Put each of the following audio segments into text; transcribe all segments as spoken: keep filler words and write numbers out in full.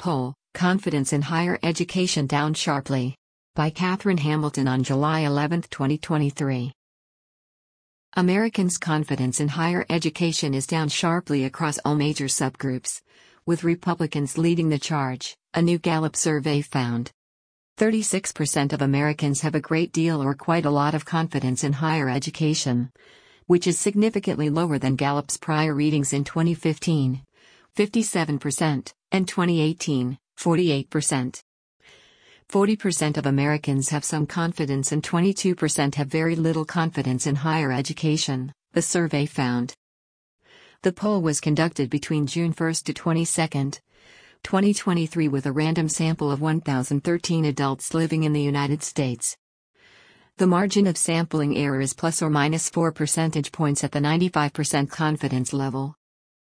poll, Confidence in Higher Education Down Sharply. By Catherine Hamilton on July eleventh, twenty twenty-three. Americans' confidence in higher education is down sharply across all major subgroups, with Republicans leading the charge, a new Gallup survey found. thirty-six percent of Americans have a great deal or quite a lot of confidence in higher education, which is significantly lower than Gallup's prior readings in twenty fifteen, fifty-seven percent, and twenty eighteen, forty-eight percent. forty percent of Americans have some confidence and twenty-two percent have very little confidence in higher education, the survey found. The poll was conducted between June first to twenty-second, twenty twenty-three with a random sample of one thousand thirteen adults living in the United States. The margin of sampling error is plus or minus four percentage points at the ninety-five percent confidence level.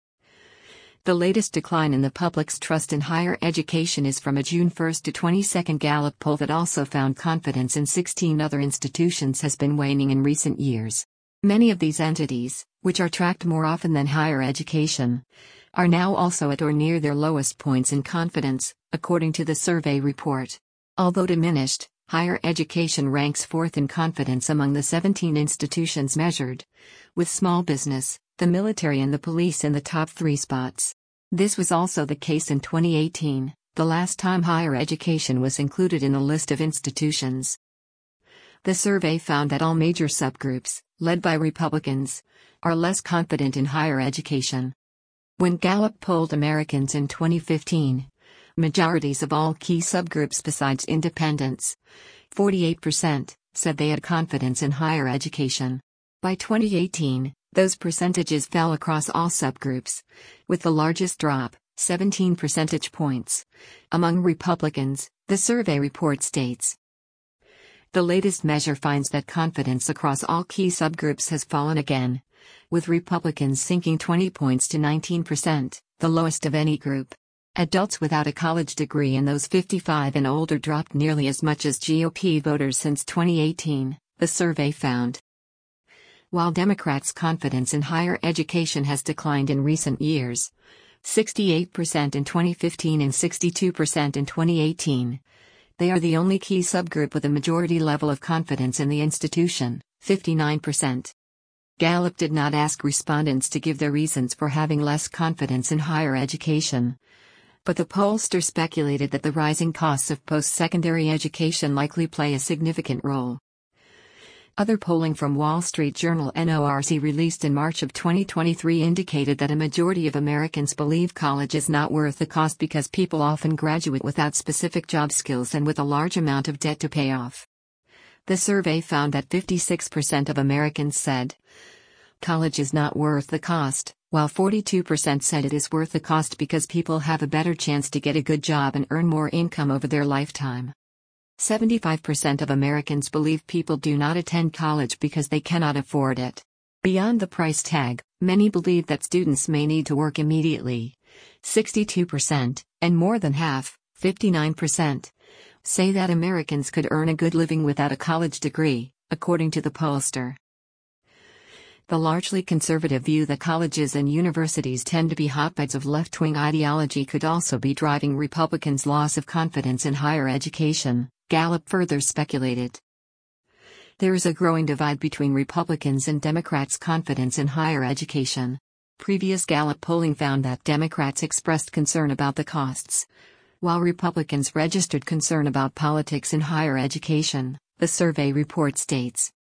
The latest decline in the public's trust in higher education is from a June first to twenty-second Gallup poll that also found confidence in sixteen other institutions has been waning in recent years. Many of these entities, which are tracked more often than higher education, are now also at or near their lowest points in confidence, according to the survey report. Although diminished, higher education ranks fourth in confidence among the seventeen institutions measured, with small business, the military and the police in the top three spots. This was also the case in twenty eighteen, the last time higher education was included in the list of institutions. The survey found that all major subgroups, led by Republicans, are less confident in higher education. When Gallup polled Americans in twenty fifteen, majorities of all key subgroups besides independents, forty-eight percent, said they had confidence in higher education. By twenty eighteen, those percentages fell across all subgroups, with the largest drop, seventeen percentage points, among Republicans, the survey report states. The latest measure finds that confidence across all key subgroups has fallen again, with Republicans sinking twenty points to nineteen percent, the lowest of any group. Adults without a college degree and those fifty-five and older dropped nearly as much as G O P voters since twenty eighteen, the survey found. While Democrats' confidence in higher education has declined in recent years, sixty-eight percent in twenty fifteen and sixty-two percent in twenty eighteen, they are the only key subgroup with a majority level of confidence in the institution, fifty-nine percent. Gallup did not ask respondents to give their reasons for having less confidence in higher education, but the pollster speculated that the rising costs of post-secondary education likely play a significant role. Other polling from Wall Street Journal N O R C released in March of twenty twenty-three indicated that a majority of Americans believe college is not worth the cost because people often graduate without specific job skills and with a large amount of debt to pay off. The survey found that fifty-six percent of Americans said college is not worth the cost, while forty-two percent said it is worth the cost because people have a better chance to get a good job and earn more income over their lifetime. seventy-five percent of Americans believe people do not attend college because they cannot afford it. Beyond the price tag, many believe that students may need to work immediately. sixty-two percent, and more than half, fifty-nine percent, say that Americans could earn a good living without a college degree, according to the pollster. The largely conservative view that colleges and universities tend to be hotbeds of left-wing ideology could also be driving Republicans' loss of confidence in higher education, Gallup further speculated. There is a growing divide between Republicans and Democrats' confidence in higher education. Previous Gallup polling found that Democrats expressed concern about the costs, while Republicans registered concern about politics in higher education, the survey report states.